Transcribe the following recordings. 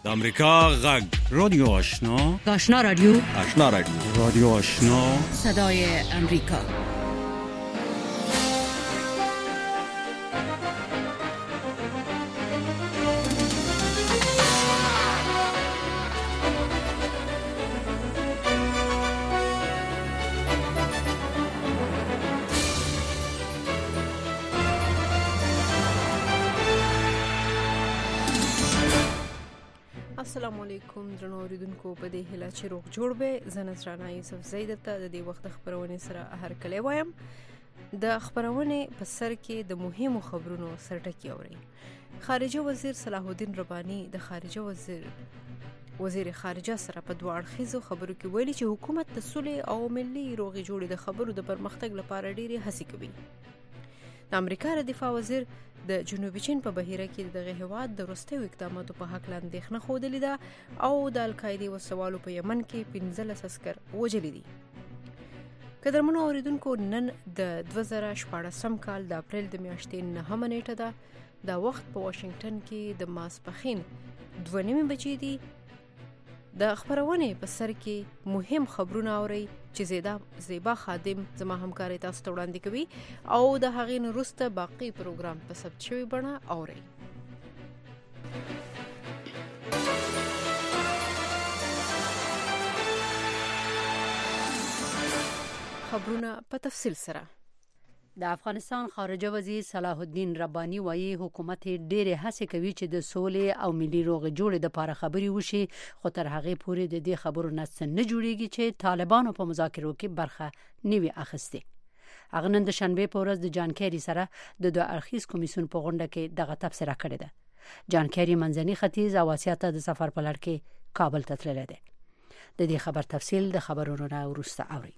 د امریکا غږ رادیو آشنا، آشنا رادیو، آشنا رادیو، رادیو آشنا، صدای امریکا. السلام علیکم درنو اوریدونکو، په دې هیله چې روغ جوړ به. زه نصرانه یوسف زیدت ته د دې وخت خبرونه سره هرکلی وایم. د خبرونه په سر کې د مهمو خبرونو سرټکی اوري. خارجه وزیر صلاح الدین رباني د خارجه وزیر خارجه سره په دوه اړخیزو خبرو کې ویلي چې حکومت د صلح او ملي روغ جوړې د خبرو د پرمختګ لپاره ډېری هڅې کوي. د امریکا د دفاع وزیر د جنوبي چین په بهیره کې دغه هیواد د وروستیو اقداماتو په حق اندېښنه ښودلې ده او د القاعده وسوالو په یمن کې 15 عسکر وژلي دي. قدرمنو اوریدونکو، نن د 2014 کال د اپریل د میاشتې 9 نیټه ده. دا وخت په واشنگټن کې د ماسپښین 2:30 بجې دي. د خبرونه په سر کې مهم خبرونه اوري چې زیبا خادم زما همکاري تاسو ته وړاندې کوي او د هغې نه وروسته باقي پروګرام په ثبت شوی بڼه اوري. خبرونه په تفصیل سره. د افغانستان خارجه وزیر صلاح الدین رباني وايي حکومت ډېرې هڅې کوي چې د سولې او ملي روغ جوړې لپاره خبرې وشي، خو تر هغه پورې د دې خبرو نه جوړیږي چې طالبانو په مذاکرو کې برخه نیوي اخیسته. هغه نن د شنبه په ورځ د جان کیری سره د دوه اړخیز کمیسیون په غونډه کې دغه تبصره کړې ده. جان کیری منځني ختیځ او اسیا ته د سفر په لړ کې کابل ته تللی دی. د دې خبر تفصیل د خبرونو نه وروسته اوري.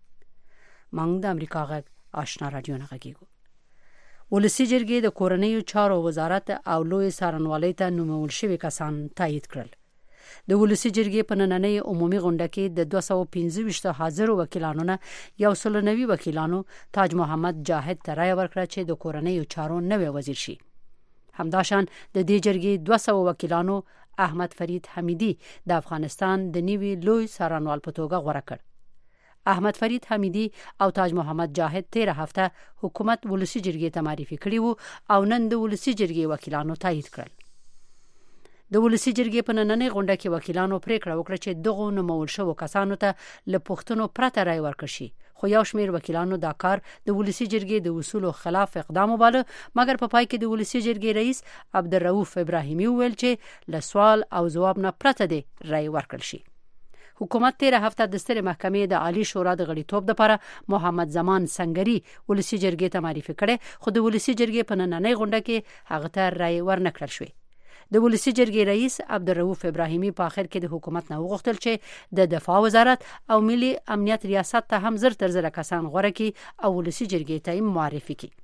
موږ د امریکا غږ آشنا رادیو نه غږیږو. ولسی جرګې د کورنیو چارو وزارت او لوی څارنوالۍ ته نومول شوي کسان تایید کړل. د ولسی جرګې په نننۍ عمومي غونډه کې د 215 حاضر وکیلانو نه 190 وکیلانو تاج محمد جاهد ته رایه ورکړه چې د کورنیو چارو نوی وزیر شي. همداشان د دې جرګې 200 وکیلانو احمد فرید حمیدی د افغانستان د نیوي لوی څارنوال په توګه غوړه کړ. احمد فرید حمیدی او تاج محمد جاهد 13 هفته حکومت ولسی جرګې ته معرفي کړی وو او نن د ولسی جرګې وکیلانو تایید کړل. د ولسی جرګې په نننۍ غونډه کې وکیلانو پریکړه وکړه چې دغه نومول شوو کسانو ته له پښتنو پرته رای ورکړي شي، خو یو شمېر وکیلانو دا کار د ولسی جرګې د اصولو خلاف اقدام وباله، مګر په پای کې د ولسی جرګې رئیس عبدالرؤف ابراهیمي وویل چې له سوال او جواب نه پرته دی رای ورکړل شي. حکومت 13 هفته د سترې محکمې د عالی شورا د غړیتوب لپاره محمد زمان سنگری ولسی جرګې ته معرفي کړي، خو د ولسی جرګې په نننۍ غونډه کې هغه ته رای ورنکړل شوی. د ولسی جرګې رئیس عبدالرؤف ابراهیمي په اخر کې د حکومت نه وغوښتل چې د دفاع وزارت او ملي امنیت ریاست ته هم زر کسان غوړه کړي او ولسی جرګې ته معرفي کړي.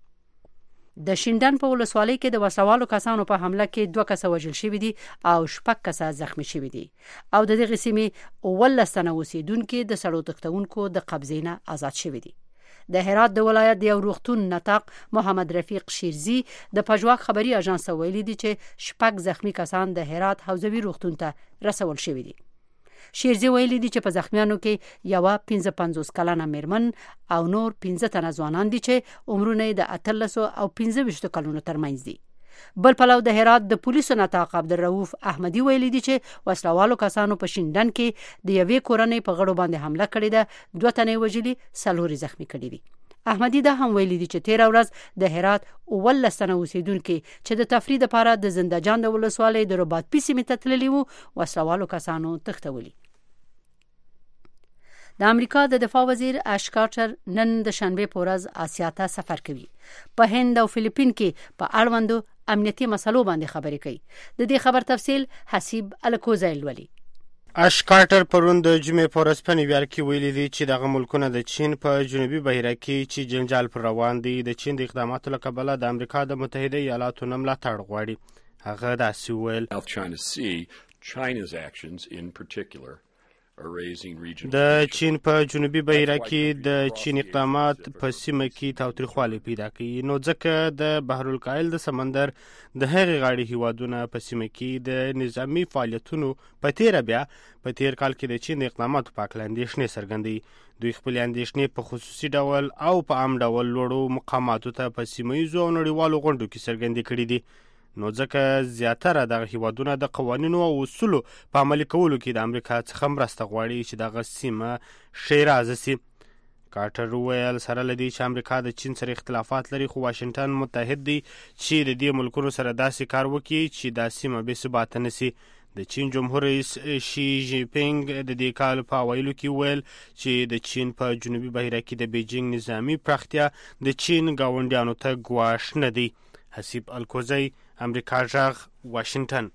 د شینډن په ولسوالۍ کې د وسوالو کسانو په حمله کې 2 کسه وژل شوي دي او 6 کسه زخمی شوي دي او د دغه سیمې 18 تنه اوسیدونکو د سړو تختونکو د قبضې نه آزاد شوي دي. د هرات د ولایت د یو روغتون نطاق محمد رفیق شیرزی د پژواک خبري اژانس ویلي دي چې 6 زخمی کسان د هرات حوزوي روغتون ته رسول شوي دي. شیرزی ویلي دي چې په زخمیانو کې یو 55 کلنه میرمن او نور 15 تنه ځوانان دي چې عمرونه د 13 او 15 کلونو ترمنځ دي. بل پلو د هرات د پولیسو نطاق عبدالرؤف احمدی ویلي دي چې وسلوالو کسانو په شینډن کې د یوې کورنۍ په غړو باندې حمله کړې ده، 2 تنه وژلي، 4 زخمی کړي دي. احمدی دا هم ویلي دي چې 13 ورځ د هرات 18 تنه اوسیدونکو چې د تفریح لپاره د زندهجان د ولسوالۍ د رباط پی سیمې ته تللي وو وسلوالو کسانو تښتولي. د امریکا د دفاع وزیر اش کارټر نن د شنبه په ورځ آسیا ته سفر کوي. په هند او فلیپین کې په اړوندو امنیتي مسلو باندې خبرې کوي. د دې خبر تفصیل حسیب الکوزایل ولی. اش کارټر پرون د جمعې په ورځ په نیویارک کې ویلي دي چې دغه ملکونه د چین په جنوبي بهیره کې چې جنجال پر روان دي د چین د اقداماتو له کبله د امریکا د متحده ایالاتو نه ملاتړ غواړي. هغه داسې وویل: China's actions in particular د چین په جنوبي بحیره کې د چین اقدامات په سیمه کې تاوتریخوالی پیدا کوي، نو ځکه د بحرالکاهل د سمندر د هغې غاړې هیوادونه په سیمه کې د نظامی فعالیتونو په تیر کال کې د چین د اقداماتو په هکله اندېښنې څرګندوي. دوی خپلې اندېښنې په خصوصي ډول او په عام ډول لوړو مقاماتو ته په سیمه ییزو او نړیوالو غونډو کې څرګندې کړي دي، نو ځکه زیاتره دغه هیوادونه د قوانینو او اصولو په عملي کولو کې د امریکا څخه مرسته غواړي چې دغه سیمه ښې رازه سي. کارټر وویل سره له دې چې امریکا د چین سره اختلافات لري، خو واشنګټن متحد دی چې د دې ملکونو سره داسې کار وکړي چې دا سیمه بې ثباته نسي. د چین جمهور رئیس شي جین پینګ د دې کال په اوایلو کې ویل چې د چین په جنوبي بحیره کې د بیجینګ نظامی پراختیا د چین ګاونډیانو ته ګواښ نه دی. حسیب الکوزی، امریکا غږ، واشنګټن.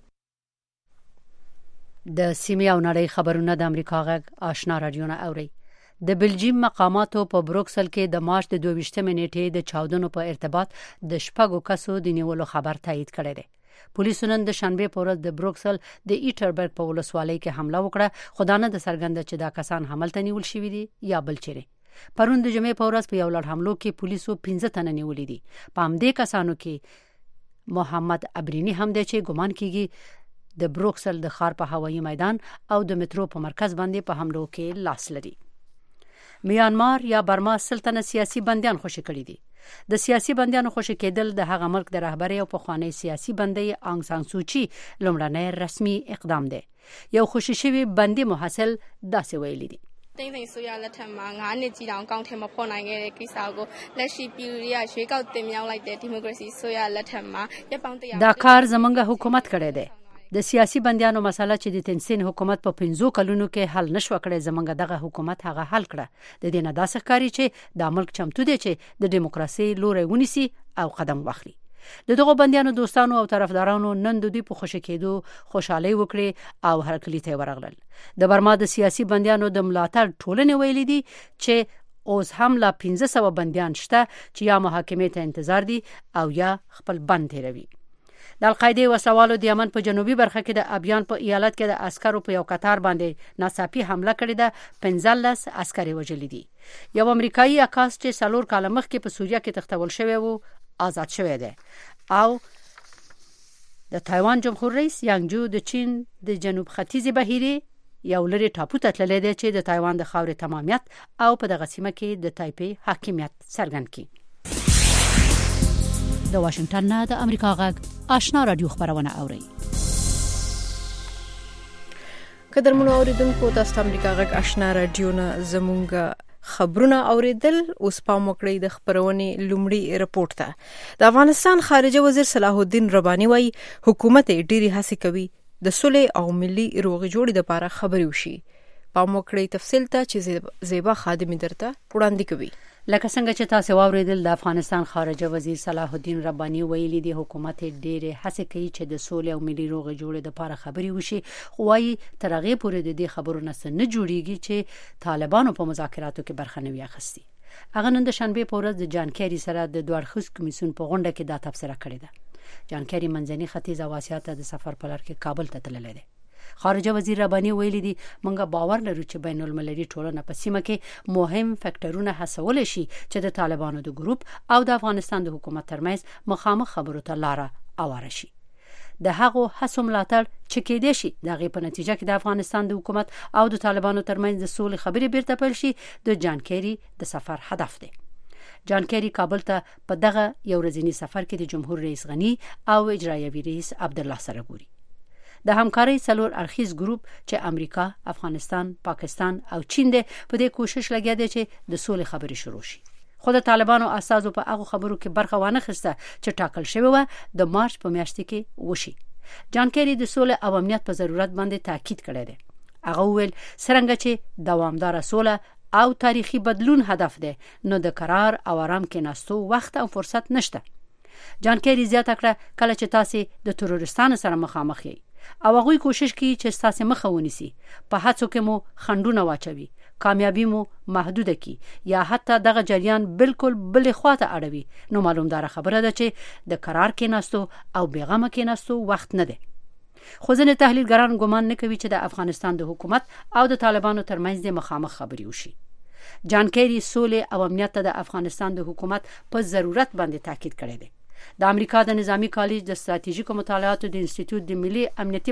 د سیمې او نړۍ خبرونه د امریکا غږ آشنا رادیو نه اوري. د بلجیم مقاماتو په بروکسل کې د مارچ د 22 نیټې د چاودنو په ارتباط د 6 کسو د نیولو خبر تایید کړی دی. پولیسو نن د شنبه په ورځ د بروکسل د ایټربرګ په ولسوالۍ کې حمله وکړه، خو دا نه د څرګنده چې دا کسان هملته نیول شوي دي یا بل چیرې. پرون د جمعې په ورځ په یو لړ حملو کې پولیسو 15 تنه نیولي دي. په همدې کسانو کې محمد ابرینی هم دی چې ګمان کیږي د بروکسل د ښار په هوایي میدان او د مترو په مرکز باندې په حملو کې لاس لري. میانمار یا برما سلطنت سیاسي بندیان خوشي کړي دي. د سیاسي بندیانو خوشي کېدل د هغه ملک د رهبرۍ او پخوانی سیاسي بندي آنګ سان سوچي لومړنی رسمي اقدام دی. یو خوشي شوی بندي محصل داسې ویلي دي: 丁姓蘇亞လက်ထက်မှာ9နှစ်ကြီးတောင်ကောင်းထဲမဖော်နိုင်ခဲ့တဲ့ကိစ္စကိုလက်ရှိပြည်သူတွေကရွေးကောက်တင်မြှောက်လိုက်တဲ့ဒီမိုကရေစီဆိုရလက်ထက်မှာရပ်ပေါင်း100 دا کار زمونږ حکومت کړی دی. د سیاسي بندیانو مسله چې د تنسین حکومت په 15 کلونو کې حل نشو کړی، زمونږ دغه حکومت هغه حل کړه. د دې نه داسې ښکاري چې د ملک چمتو دی چې د دیموکراسي لوري ونیسي او قدم واخلي. د دغه بندیانو دوستانو او طرفدارانو نن د دوی په خوشی کېدو خوشحالي وکړي او هرکلی ته ورغلل. د برما د سیاسي بندیانو د ملاتړ ټولنې ویلي دي چې اوس هم لا 1500 بندیان شته چې یا محاکمې ته انتظار دي او یا خپل بند تیروي. د القاعده وسوالو د یمن په جنوبي برخه کې د ابیان په ایالت کې د عسکرو په یو قطار باندې ناڅاپي حمله کړې ده. 15 عسکر وژل دي. یو امریکایي عکاس چې 4 کال مخکې په سوریه کې تختول شوی وو آزاد شوی دی. او د تایوان جمهور رئیس یانګجو د چین د جنوب ختیځي بحیره یو لري ټاپو ته تللی دی چې د تایوان د خاورې تمامیت او په دغه سیمه کې د تایپی حاکمیت څرګند کړي. د واشنګټن نه د امریکا غږ آشنا رادیو خبرونه اوري. قدرمنو اوریدونکو تاسو ته امریکا غږ آشنا رادیو نه زمونږ خبرونه اوریدل. اوس پام وکړئ د خبرونې لومړی رپورټ ته. د افغانستان خارجه وزیر صلاح الدین رباني وايي حکومت ډېری هڅې کوي د صلح او ملي روغې جوړې لپاره خبرې وشي. پام وکړئ تفصیل ته چې زیبا خادمي درته وړاندې کوي. لکه څنګه چې تاسو واوریدل، د افغانستان خارجه وزیر صلاح الدین رباني ویلي دی حکومت ډېرې هڅې کوي چې د صلح او ملي روغې جوړې لپاره خبرې وشي، خو وايي تر هغې پورې د دې خبرو نه څه نه جوړیږي چې طالبانو په مذاکراتو کې برخه نه وي اخیستې. هغه نن د شنبه په ورځ د جان کیری سره د دوه اړخیز کمیسیون په غونډه کې دا تبصره کړې ده. جان کیری منځني ختیځ او اسیا ته د سفر په لړ کې کابل ته تللی دی. خارجه وزیر رباني ویلي دي مونږ باور لرو چې بین المللي ټولنه په سیمه کې مهم فکټورونه هڅول شي چې د طالبانو د ګروپ او د افغانستان د حکومت ترمنځ مخامخ خبرو ته لاره اواره شي. د هغو هڅو ملاتړ چې کېدې شي د هغې په نتیجه کې د افغانستان د حکومت او د طالبانو ترمنځ د سولې خبرې بیرته پیل شي د جان کیری د سفر هدف دی. جان کیری کابل ته په دغه یو ورځني سفر کې د جمهور رئیس غنی او اجرایوي رئیس عبدالله سره ګوري. د همکارۍ څلور اړخیز ګروپ چې امریکا، افغانستان، پاکستان او چین دی په دې کوشش لګیا دی چې د سولې خبرې شروع شي. خو د طالبانو اساسو په هغه خبرو کې برخه وانه خسته چې ټاکل شوی و د مارچ په میاشت کې وشي. جان کیری د سولې او امنیت په ضرورت باندې تاکید کړی دی. هغه ویل څنګه چې دوامدار سوله او تاریخي بدلون هدف دی، نو د قرار او آرام کې ناستو وخت او فرصت نشته. جان کیری زیاته کړه کله چې تاسو د تروریستانو سره مخامخ یې او هغوی کوشش کوي چې تاسو مخه ونیسي، په هڅو کې مو خنډونه واچوي، کامیابی مو محدوده کی یا حتی دغه جریان بالکل بلې خواته اړوي، نو معلومدار خبره ده چې د قرار کې ناستو او بیغمه کې ناستو وخت نه دی. خو ځینې تحلیلګران ګومان نه کوي چې د افغانستان د حکومت او د طالبانو ترمنځ د مخامخ خبرې وشي. جان کیری سولې او امنیت ته د افغانستان د حکومت په ضرورت باندې تاکید کړی دی. د امریکا د نظامی کالج د ستراتیژیکو مطالعاتو د انسټیټیوټ د ملي امنیتي